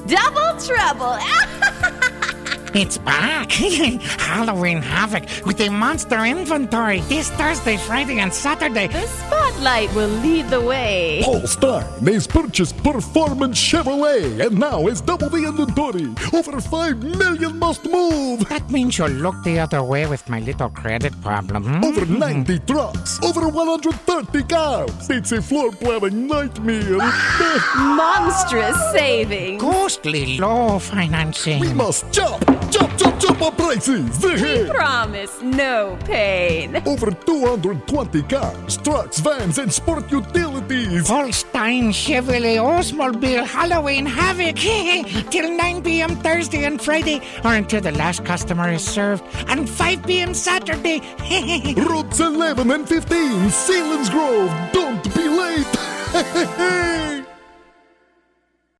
double trouble. It's back! Halloween Havoc with a monster inventory this Thursday, Friday, and Saturday. The spotlight will lead the way. Paul Stein has purchased Performance Chevrolet and now has double the inventory. Over 5 million must move. That means you'll look the other way with my little credit problem. Over 90 trucks. Over 130 cars. It's a floor planning nightmare. Monstrous savings. Ghostly low financing. We must jump on prices. We promise no pain. Over 220 cars, trucks, vans, and sport utilities. Paul Stein Chevrolet Oldsmobile Halloween Havoc till 9 p.m. Thursday and Friday, or until the last customer is served, and 5 p.m. Saturday. Routes 11 and 15, Selinsgrove. Don't be late.